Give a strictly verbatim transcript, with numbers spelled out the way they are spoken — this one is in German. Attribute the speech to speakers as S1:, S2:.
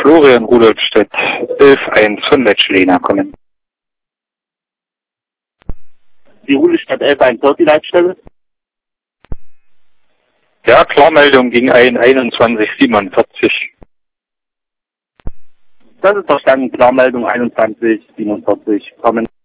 S1: Florian Rudolfstedt, elf eins von Letschlena kommen.
S2: Die Rudolstadt elf eins, dort die Leitstelle?
S1: Ja, Klarmeldung ging ein einundzwanzig siebenundvierzig.
S2: Das ist verstanden, Klarmeldung einundzwanzig siebenundvierzig, kommen.